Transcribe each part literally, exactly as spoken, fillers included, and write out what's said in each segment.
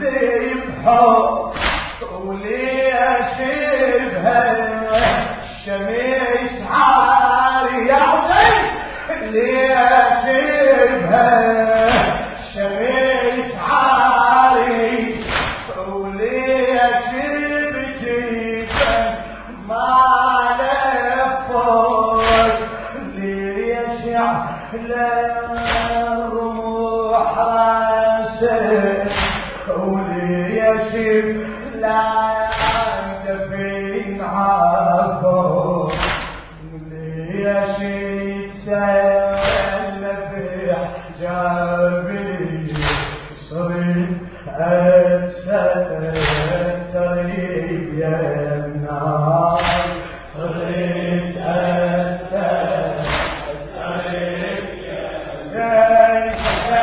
ذبحوا وليش الشمس عالي يا حسين ليش الشمس عالي وليش بجيبك ما لفوت ليش على الرموح راسك وليش لا دفين عفو ليش يتسلى في حجابي صرت أتستر يا النار صرت أتستر يا زين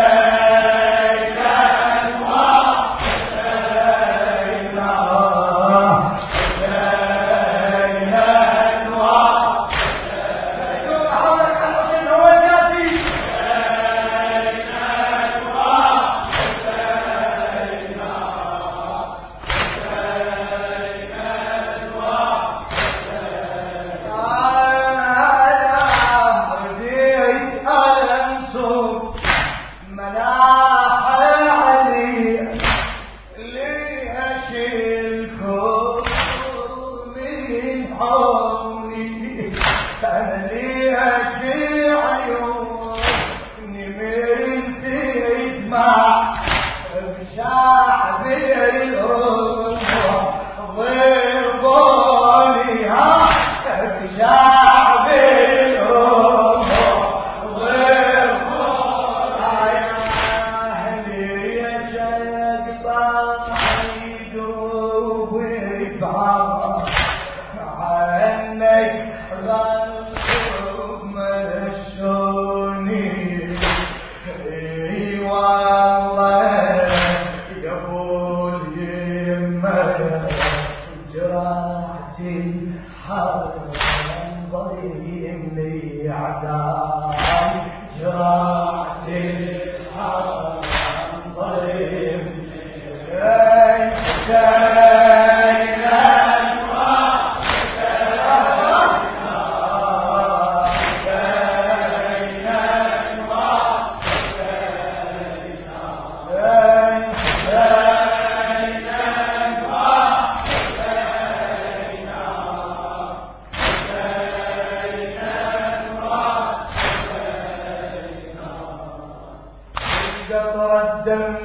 الدم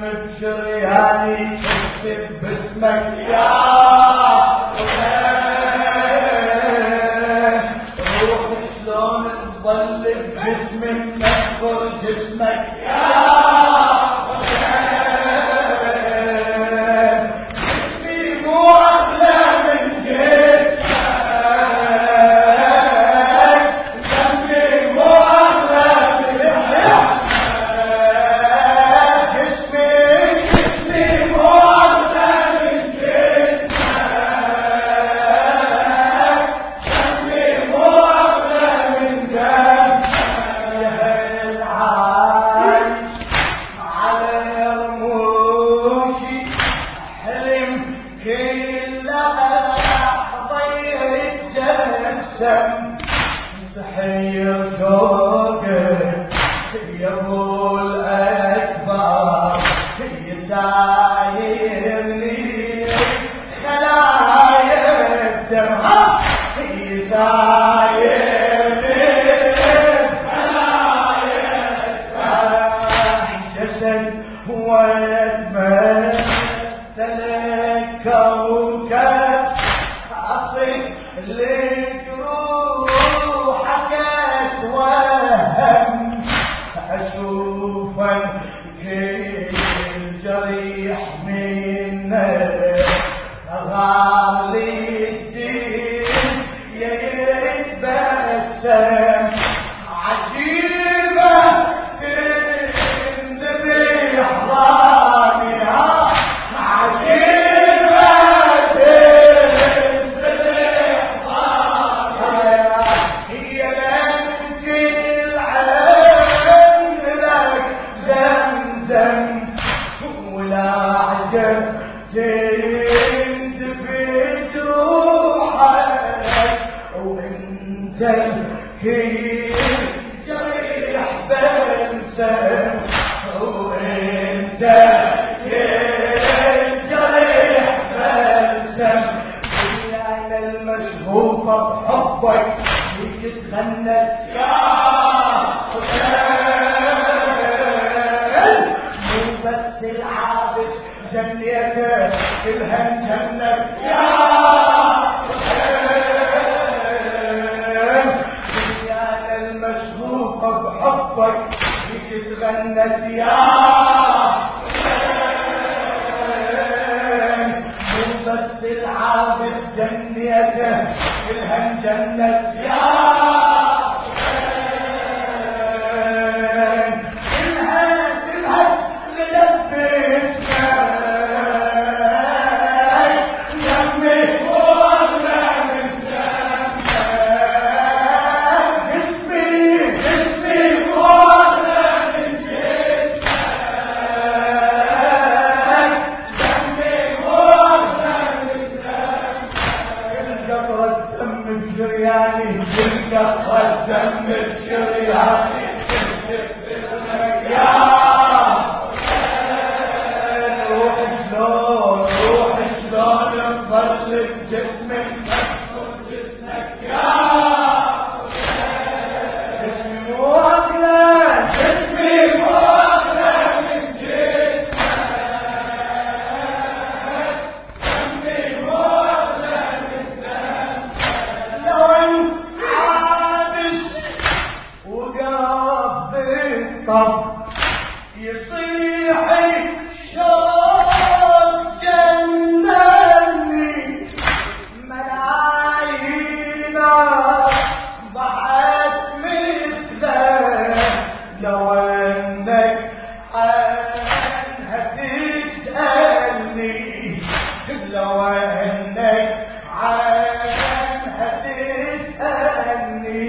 بشرياني تكتب باسمك يا حسين روح شلون تظل بجسمك تذكر جسمك يا حسين جسمي مو أغلى من جسمك جسمي مو أغلى من جسمك سحير شوقك يا ابو الاكبر يسايرني خلايا الدم يسايرني خلايا الدم جسد ويتمثل كوكب اصيب لك أشوفك كل جريح منك غار لي الدين يتبسم عجيبة تندبي أحضانها عجيبة تندبي أحضانها هي بنت العالم زمزم ولا عجب تنتفي جروحك وانت الكيل جريح بلسم وانت الكيل جريح بلسم دنيانا المشهوفة بحبك تتغنى يا حسين مو بس العابس جنيتك كلها جنة يا حسين دنيانا المشهوفة بحبك تتغنى يا حسين مو بس العابس جنيتك كلها جنة يا الدم الشرياني يا روح شلون روح شلون تظل بجسمك تدخل جسمك يا جسمي مو اغلى جسمي مو اغلى من جسمك جسمي مو اغلى من دمك لو طب يصيح الشوق جنني ملايين ضحت مثلك لو انك عنها تسألني لو انك عنها تسألني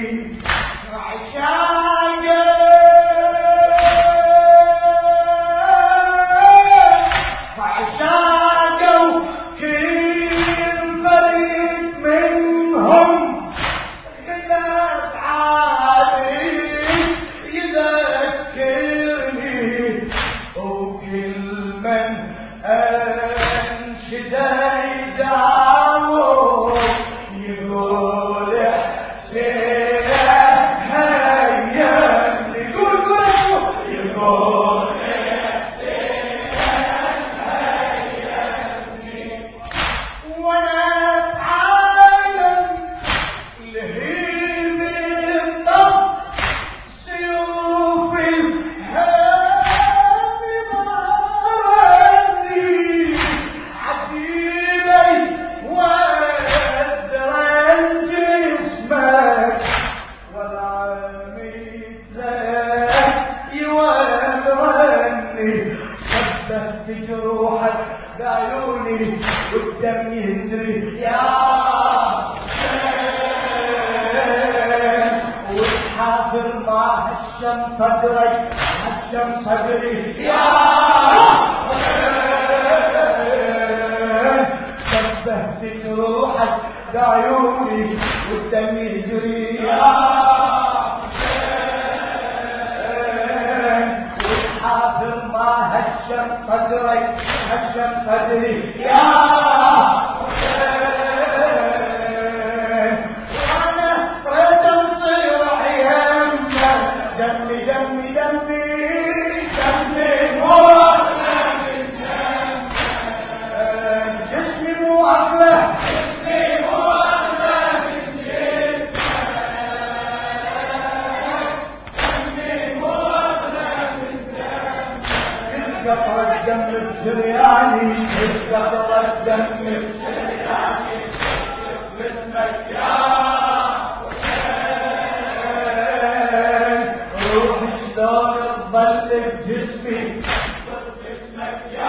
بجروحك بعيوني والدم يجري يا حسين والحافر ما هشم صدرك هشم صدري يا حسين شبهت جروحك بعيوني والدم يجري يا هشم صدرك هشم صدري يا حسين وانا ريت نصير عيالنا دمي دمي دمي دمي مو اغلى من دمك جسمي مو اغلى جسمي مو اغلى من جسمك دمي مو اغلى من دمك قطرة دم الشرياني قطرة دم الشرياني باسمك يا حسين روح شلون تظل بجسمي باسمك يا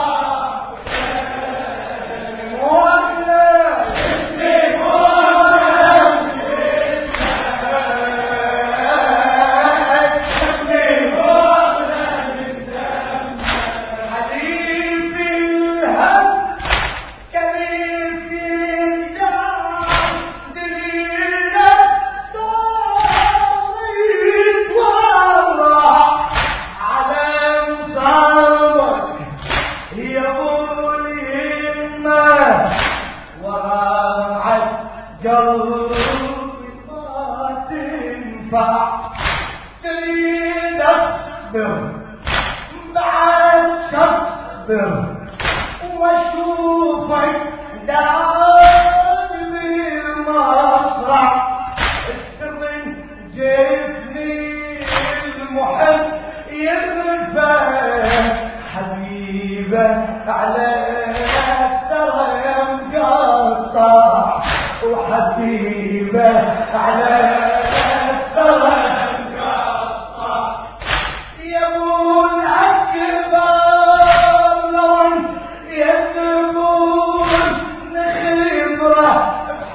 حسين مو اغلى جسمي مو اغلى جسمي مو اغلى من دمك قلبي ما تنفع تريد اصبر بعد تصبر واشوفك دائم المصرع من جسمي المحب يرفع حبيبه على الترى مقطع وحبيبه على الترى مقطع يا ابو الاكبر لون يذبون خبره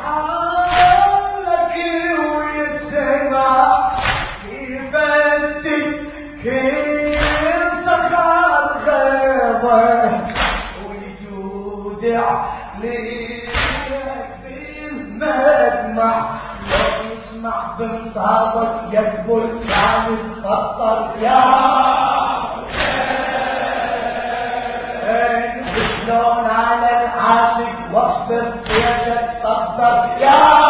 بحالك ويسمع يفتك كيف سخر غيظه ويجودع ليك بالمدمع لو يسمع بمصابك يقبل ثاني تفطر يا حسين شلون على العاشق واصبر بيدك صبر يا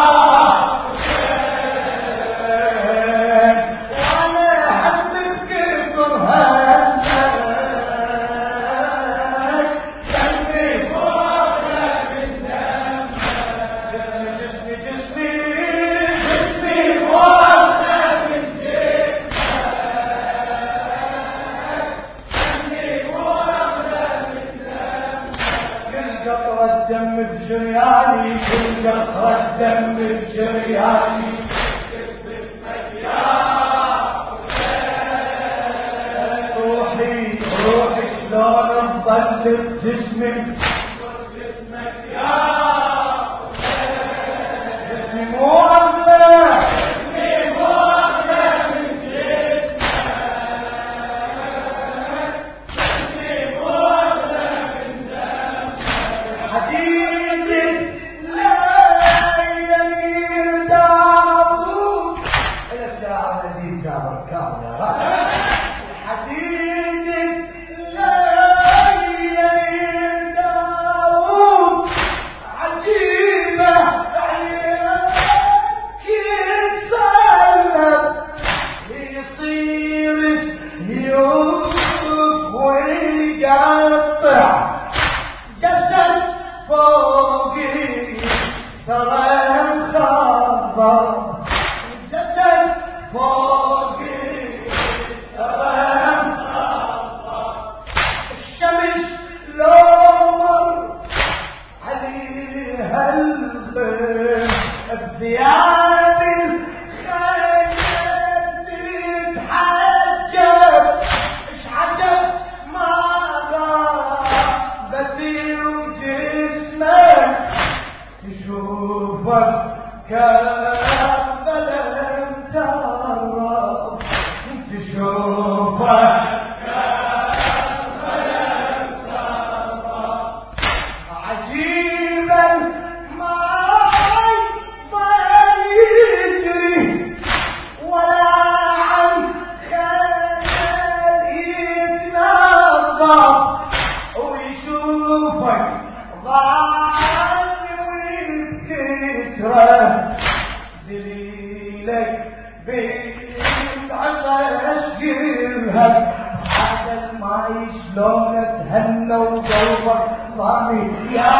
الدم بجرياني كل قطرة الدم بجرياني باسمك يا روحي روحي شلون تظل بجسمك باسمك يا جسمي مو أغلى جسمي مو أغلى من جسمك جسمي مو أغلى من دمك حديثك لا يلي داود إلى الساعة الذي جابر كامل يا رب حديثك لا يلي داود عجيبة عينك يتسلم يصير يوسف ويقطع جسد فوقي ترى مخبر جسد فوقي ترى مخبر الشمس لو مر عليها الخير بثياب الخير تتحجب ايش عجب ما بثير جسمك تشوفك كابلا ترى تشوفك كابلا ترى عجيبا ما يضل يجري ولا عن خيال يتنظر ويشوفك ضاعت ويتكسر دليلك بيت عطش قلبك هذا الماي شلون تهنى وقلبك ضامي يا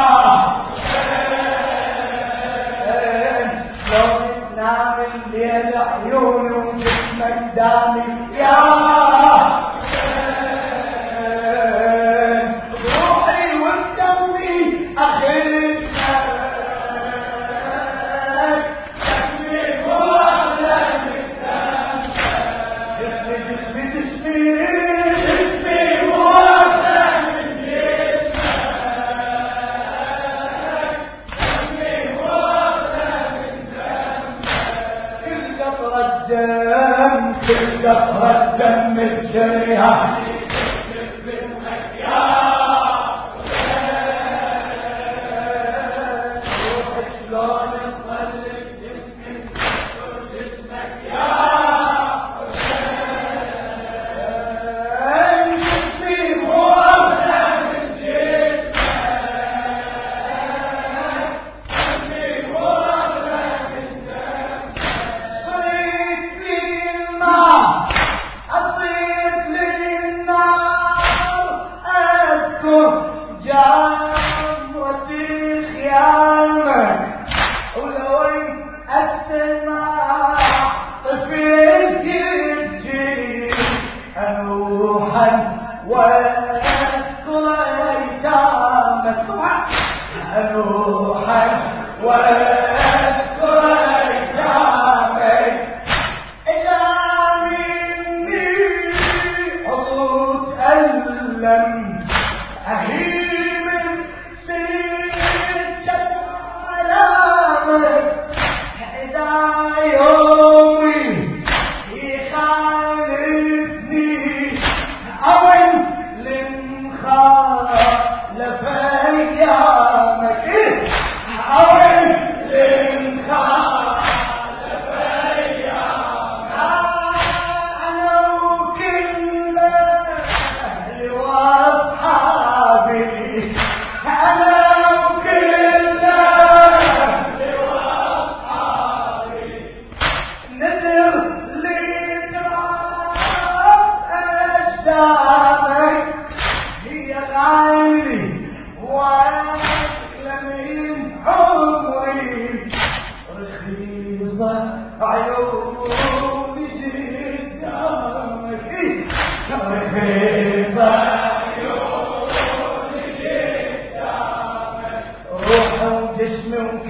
شلون تنام الليل عيوني وجسمك دامي يا روحي ودمي اخيك كل قطرة دم الجريها باسمك يا روحي شلون تظل جسمك جسمك يا جسمي مو أغلى من جسمك جسمي مو أغلى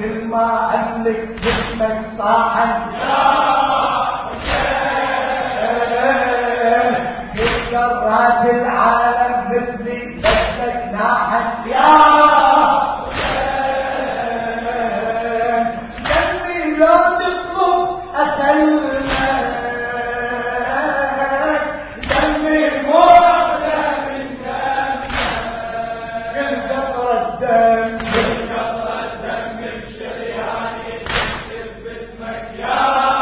كل ما أملك جسمك صاحا يا حسين، كل ذرات العالم مثلي بسك ناحا يا حسين، قلبي لو تطلب أسلمك، قلبي موحدة من دمك، كل قطرة دم كل قطرة دم بشرياني تكتب باسمك يا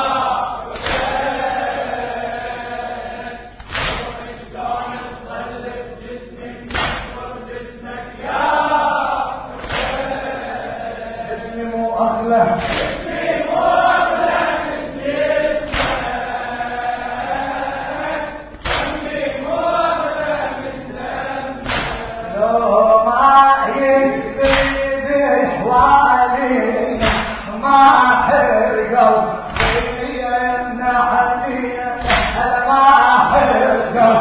حسين، شلون تطلب جسمي تكبر باسمك يا حسين، جسمي مو أغلى جسمي مو أغلى من جسمك، دمي مو أغلى من دمك، لو ما يكفي بحوالينا ما حرقوا خيرنا حدينا، ما حرقوا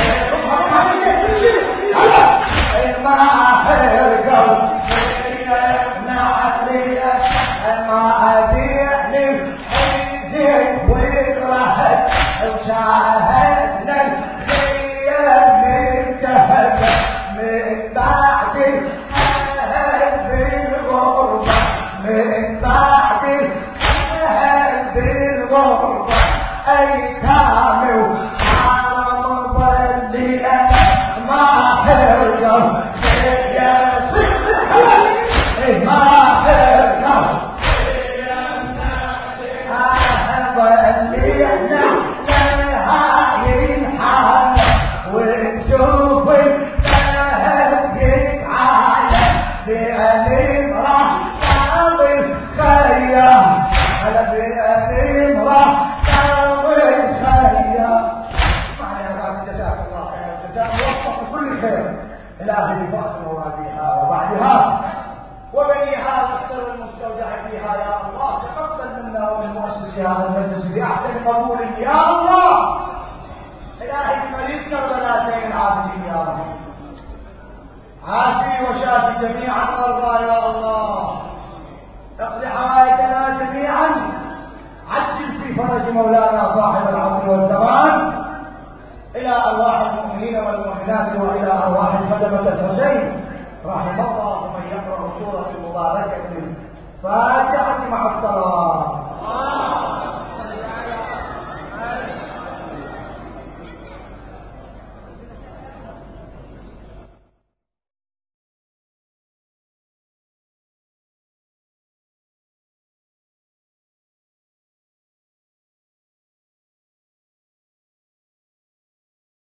ما حرقوا خيرنا حدينا، ما أبيعني حيزك ويرهد وشاهدنا الخيام انتهت من بعد الأهل بالغربة، من بعد الأهل بالغربة، أيتام وحرم ظلي ما حرقوا يا صدق ما حرقوا ظلينا لهاي الحالة، ونشوف الذهب يتعالى بأليم راح تعمل خيام، على بأليم راح تعمل خيام. معنا يا بعد جزاك الله خير الجزاء، ووفق كل خير إلهي بفضل مرادها وبعدها وبني هذا السر المستودع فيها يا الله، تقبل منا ومن مؤسس هذا المجلس بأحسن قبول يا الله. إلهي بمليك كربلاء زين العابدين يا رب، عافي وشافي جميعا مرضى يا الله، اقضي حوائجنا جميعا، عجل في فرج مولانا صاحب العصر والزمان، إلى أرواح المؤمنين والمؤمنات وإلى أرواح خدمة الحسين، رحم الله من يقرأ سورة المباركة الفاتحة مع الصلاة.